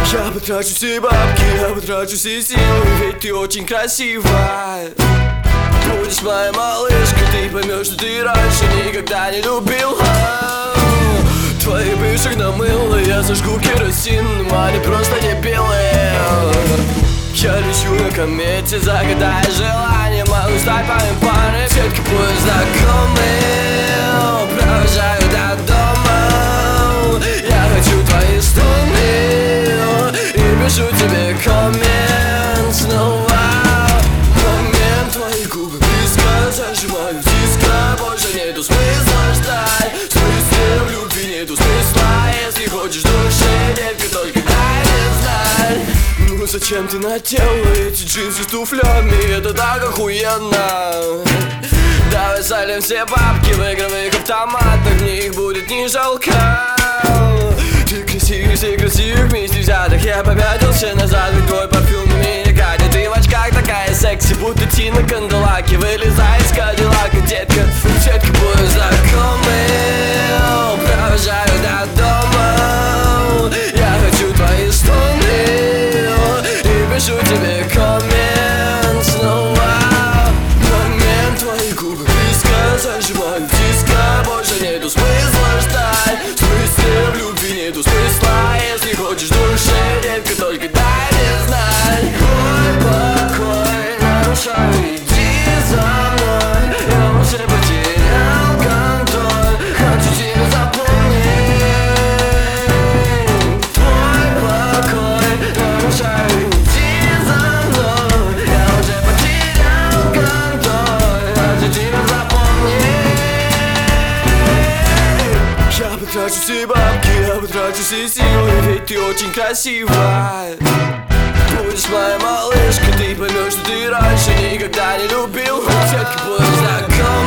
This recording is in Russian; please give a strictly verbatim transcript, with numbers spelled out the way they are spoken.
Я потрачу все бабки, я потрачу все силы, ведь ты очень красивая. Будешь моей малышкой, ты поймешь, что ты раньше никогда не любила. Твои бывших намыло, я зажгу керосин, но они просто не белые. Я лечу на комете, загадая желание, могу стать моим парнем. Сетки будут знакомы, провожаю до дома. Я хочу твои струны и пишу тебе коммент снова. Момент, твои губы близко, зажимаю диско. Больше нету смысла ждать, в смысле в любви нету смысла. Если хочешь души, детка, только дай мне знать. Ну зачем ты надела эти джинсы с туфлями? Это так охуенно. Давай солим все бабки в игровых автоматах, мне их будет не жалко. Ты красивее всех красивых вместе взятых. Я попятился назад, ведь твой парфюм на меня гадит. Ты в очках такая секси, будто Тина Канделаки. Вылезай из Кадиллака, детка. Детка, будем знакомы, провожаю до дома. Я хочу твои струны и пишу тебе коммент снова. Момент, твои губы близко, зажимаю диско. Больше нету смысла ждать, в смысле в любви нету смысла. Если хочешь души, детка, только дай мне знать. Мой покой нарушаю, иди за мной. Я уже потерял контроль, хочу тебя запомнить. Твой покой нарушаю, иди за мной. Я уже потерял контроль, хочу тебя запомнить. Я потрачу все бабки, я потрачу все силы, ведь ты очень красивая. Будешь моей малышкой, ты поймешь, что ты раньше никогда не любил. Детка, будем знакомы.